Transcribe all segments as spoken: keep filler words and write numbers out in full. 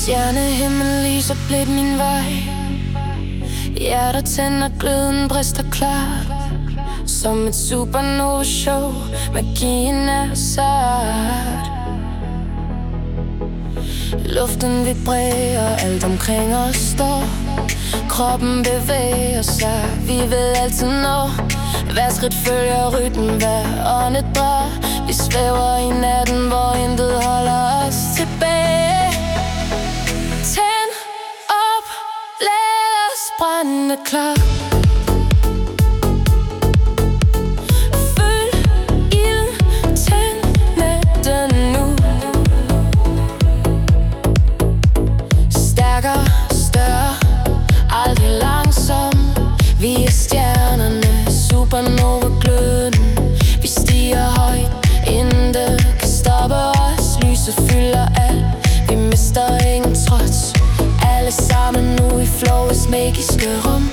Stjernehimmel lyser blidt min vej. Hjerter tænder, gløden brister klart. Som et supernova show, magien er sart. Luften vibrerer, alt omkring os står. Kroppen bevæger sig, vi vil altid nå. Hver skridt følger rytmen, hver åndedræt. Vi svæver i natten, hvor intet holder os tilbage. Tænd op, lad os brænde klar. Vi er stjernerne, supernova-gløden. Vi stiger højt, intet kan stoppe os. Lyset fylder alt, vi mister ingen trods. Alle sammen nu i flowets magiske rum.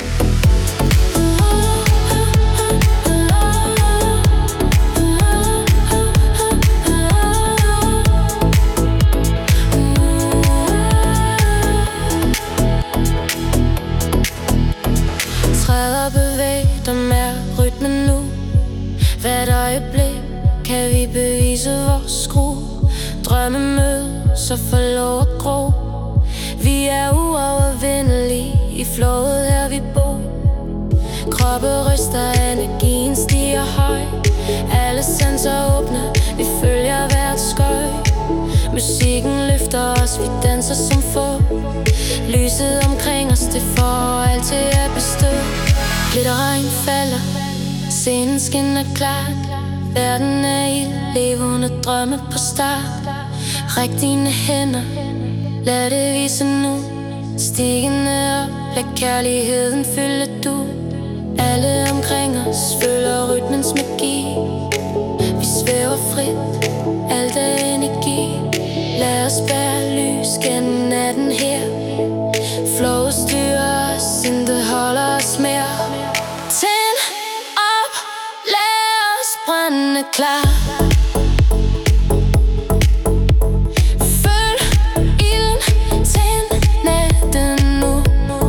Bevæg dig med rytmen nu. Hvert øjeblik kan vi bevise vores skru. Drømme mødes og får lov at gro. Vi er uovervindelige i flowet her vi bor. Kroppe ryster, energien stiger højt. Alle sanser åbne, vi følger hvert skøj. Musikken løfter os, vi danser som få. Lyset omkring os, det får alt til at bestå. Glitter regn falder, scenen skinner klart. Verden er ild, levende drømme på start. Ræk dine hænder, lad det vise nu. Stigende op, lad kærligheden fylde du. Alle omkring os føler rytmens magi. Vi svæver frit, alt er energi. Lad os bære lys gennem natten her. Flow styrer os, intet holder os mere. Tænd op, lad os brænde klar. Følg ilden, tænd natten nu.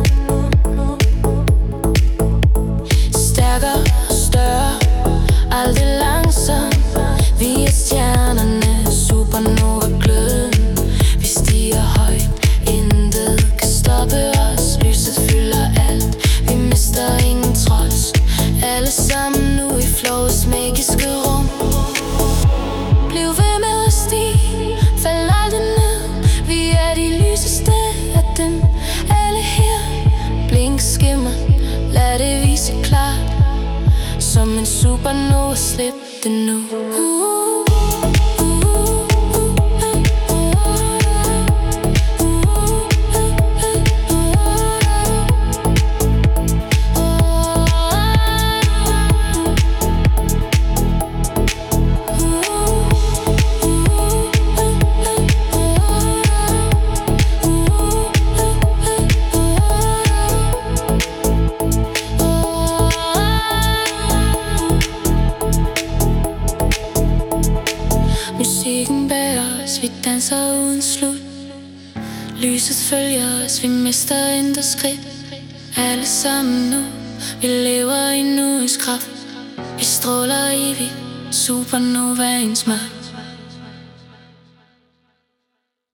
Stærkere og større, aldrig langsomt. Vi er stjernerne, supernova-gløden. Vi stiger højt, intet kan stoppe os. Lyset fylder alt, vi mister ingen trods. Alle sammen nu i flowets magiske rum. Bliv ved med at stige, fald aldrig ned. Vi er de lyseste af dem alle her. Blink skimmer, lad det vise klart. Som en supernova, slip det nu. Musikken bærer os, vi danser uden slut. Lyset følger os, vi mister intet skridt. Alle sammen nu, vi lever i nuets kraft. Vi stråler evigt, supernovaens magt.